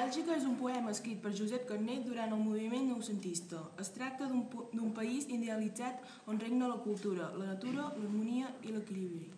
Bèlgica és un poema escrit per Josep Carner durant el moviment noucentista. Es tracta d'un país idealitzat on regna la cultura, la natura, l'harmonia i l'equilibri.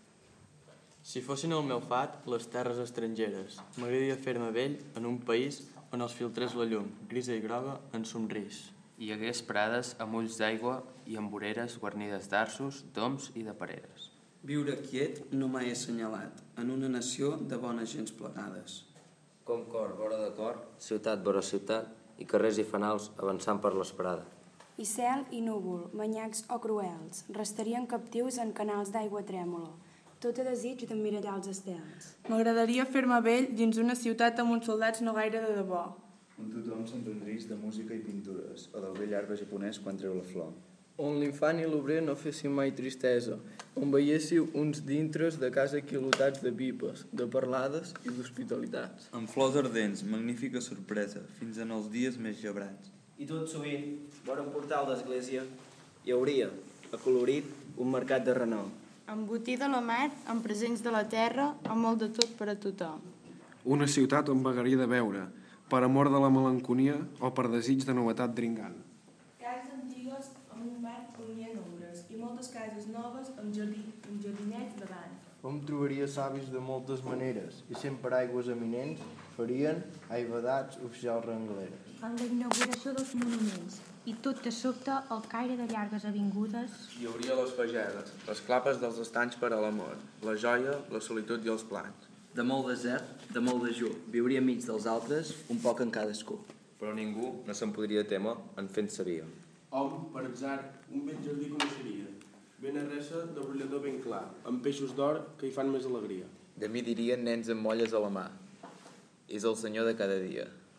Si fossin el meu fat, les terres estrangeres, m'agradaria fer-me vell en un país on els filtrés la llum, grisa i groga, en somrís. Hi hagués prades amb ulls d'aigua i amb voreres guarnides d'arços, d'oms i de pereres. Viure quiet no mai assenyalat, en una nació de bones gens plegades. Com cor vora de cor, ciutat vora ciutat, i carrers i fanals avançant per l'esperada. I cel i núvol, manyacs o cruels, restarien captius en canals d'aigua trèmola, tot a desig d'emmirallar els estels. M'agradaria fer-me vell dins una ciutat amb uns soldats no gaire de debò. On tothom s'entendrís de música i pintures, o del vell arbre japonès quan treu la flor. On l'infant i l'obrer no fessin mai tristesa, on veiéssiu uns dintres de casa equilotats de pipes, de parlades i d'hospitalitats. Amb flors ardents, magnífica sorpresa, fins en els dies més gebrats. I tot sovint, vora un portal d'església, hi hauria, acolorit, un mercat de renom. Embotida la mar, amb presents de la terra, amb molt de tot per a tothom. Una ciutat on vagaria de veure, per amor de la melanconia o per desig de novetat dringant. Cases antigues amb un parc on hi ha ombres i moltes cases noves amb jardinets davant. Hom trobaria savis de moltes maneres i sempre aigües eminents farien aivadats oficials rengleres. En la inauguració dels monuments i tot de sobte el caire de llargues avingudes. Hi hauria les pagedes, les clapes dels estanys per a l'amor, la joia, la solitud i els plans. De molt desert, de molt dejú, viuria enmig dels altres, un poc en cadascú. Però ningú no se'n podria témer en fent sabia. Hom, per atzar, un ben jardí coneixeria, ben arresa de brollador ben clar, amb peixos d'or que hi fan més alegria. De mi dirien nens amb molles a la mà. És el senyor de cada dia.